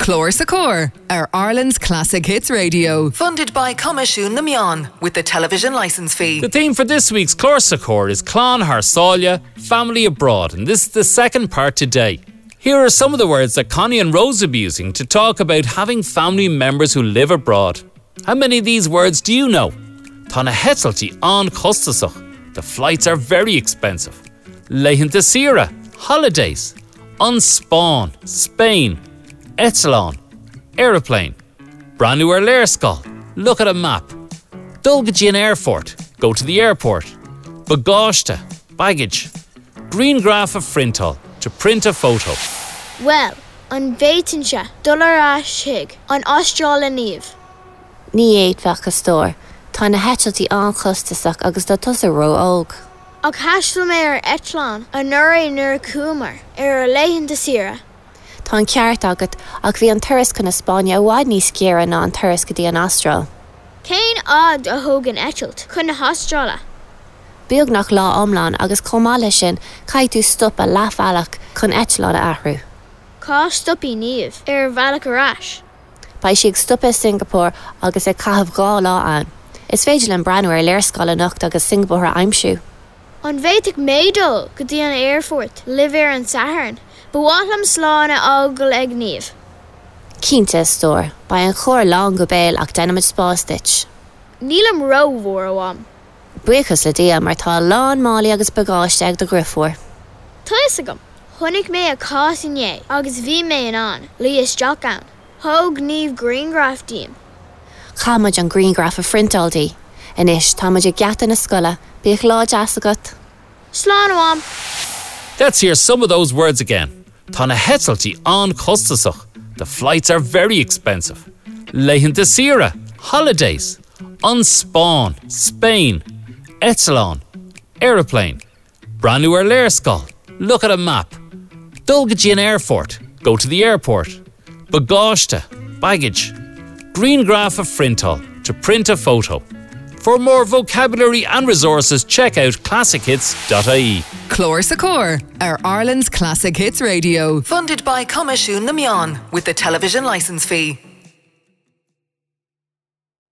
Clór sa Cór, our Ireland's classic hits radio. Funded by Comisiún na Meán with the television licence fee. The theme for this week's Clór sa Cór is Clán Harsáile, Family Abroad, and this is the second part today. Here are some of the words that Connie and Rose will be using to talk about having family members who live abroad. How many of these words do you know? Tá na hetaltaí an costasach. The flights are very expensive. Leitheanta Sira, holidays. Unspawn, Spain. Etalán, aeroplane. Brand new Léirscáil, look at a map. Dulgadjin Airport, go to the airport. Bagáiste, baggage. Green graph of Frintal, to print a photo. Well, an bhéitinse dullar ashig an Austrrála níomh. Ní éadfach go stór, tá na hetaltaí an chostasach agus dá tusa ró óg. Ag haisle mé ar Etlán an nuair nuair cúmar ar Leitheanta Sira. Tá an ceart agat ag bhí an turas chun na Spáine bháid níos céire ná an turas go dtí an Astráil. Céin ád a thógan Etalt chun na Austrrála. Beag nach lá omláin agus comáile sin caiith tú stop a leafhealach chun Etlán a ahrú. Cá stopí níomh ar bhealach arás. Ba si ag stopa Singapore agus ag caithfh gá lá an. Is féidir an breanú ar Léirscáil a nocht agus Singapore aimsú. An bhéiteach médul go dtí an airfort live ar an Saharan. Bhualam sláánna ágal ag níomh. Cínte stór, ba an chóir lán go béil ach denimid spástitch. Nílam ró mhór amháim. Buchas le dia mar tá lán málaí agus bagáiste ag do grifór. Tuis agam, chunig mé a cásinné agus bhí mé an líos Jockán. Thóg níomh Greengraph díam. Chámaid an Greengraph a Frintaldaí. Inis támaid a gceata na scoile, bíoch lá deas agat. Slán amháim. Let's hear some of those words again. Tá na hetaltaí an costasach. The flights are very expensive. Leitheanta Sira, holidays. Unspawn, Spain. Etalán, aeroplane. Brand new Léirscáil, look at a map. Dulgadjin Airport, go to the airport. Bagáiste, baggage. Green graph of Frintal, to print a photo. For more vocabulary and resources, check out classichits.ie. Clór sa Cór, our Ireland's classic hits radio. Funded by Comisiún na Meán with the television licence fee.